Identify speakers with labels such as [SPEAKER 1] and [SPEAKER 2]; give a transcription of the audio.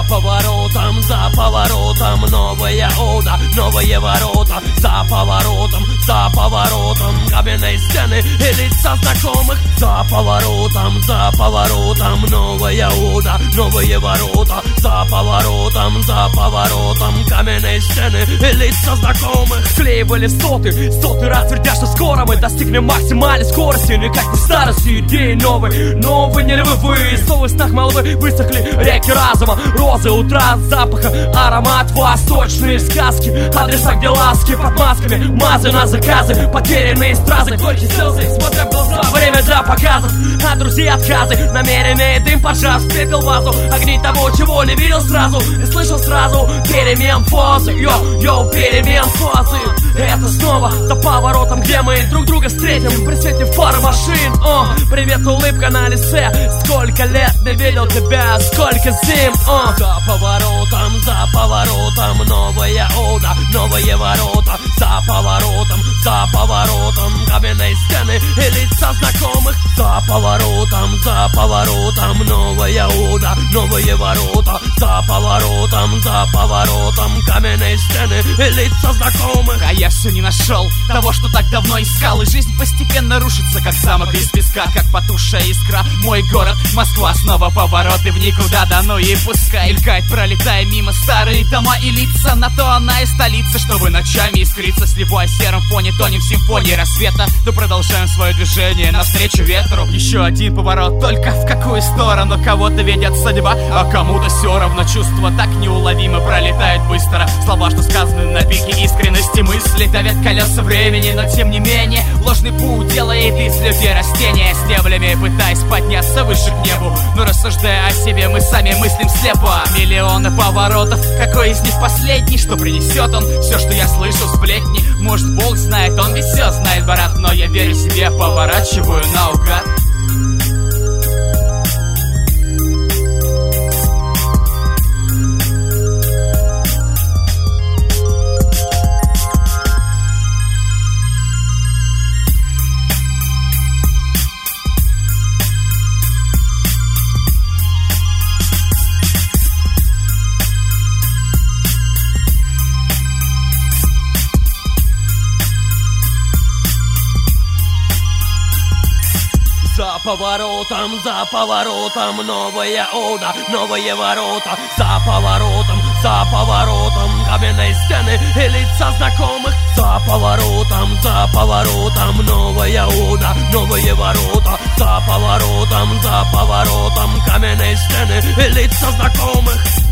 [SPEAKER 1] за поворотом новая ода, новые ворота. За поворотом каменные стены и лица знакомых. За поворотом новая ода, новые ворота. За поворотом каменные стены и лица знакомых. Склеивали сотый раз, твердя, что скоро мы достигнем максимальной скорости. Никак не старости, идеи новые не львы. Снова в снах молвы высохли реки разума. Розы утра, запаха, аромат, восточные сказки. Адреса, где ласки под масками, мазы на заказы, потерянные стразы, горькие слезы, смотря в глаза. Время для показов, а друзей отказы. Намеренный дым поджав, пепел вазу. Огни того, чего не видел сразу, не слышал сразу. Перемен фазы, йоу, перемен фазы. Это снова за поворотом, где мы друг друга встретим при свете фар машин. Привет, улыбка на лице. Сколько лет не видел тебя, сколько зим. За поворотом новая ода, новые ворота. За поворотом каменные стены и лица знакомых. За поворотом новая ода, новые ворота. За поворотом каменные стены и лица знакомых.
[SPEAKER 2] А я все не нашел того, что так давно искал. И жизнь постепенно рушится, как замок из песка, как потухшая искра. Мой город, Москва, снова повороты в никуда. Да ну и пускай мелькает, пролетая мимо старые дома и лица. На то она и столица, чтобы ночами искриться. Слепой о сером фоне, тонем в симфонии рассвета. Но продолжаем свое движение навстречу ветру. Еще один поворот, только в какую сторону? Кого-то ведет судьба, а кому-то все равно. Чувства так неуловимо пролетают быстро. Слова, что сказаны на пике искренности мысли, давят колеса времени, но тем не менее ложный путь делает из людей растения. Стеблями пытаясь подняться выше к небу, но рассуждая о себе, мы сами мыслим слепо. Миллионы поворотов, какой из них последний? Что принесет он? Все, что я слышу, сплетни. Может, Бог знает, он ведь все знает, брат. Но я верю себе, поворачиваю наугад.
[SPEAKER 1] За поворотом новая ода, новые ворота. За поворотом каменные стены и лица знакомых. За поворотом новая ода, новые ворота. За поворотом каменные стены и лица знакомых.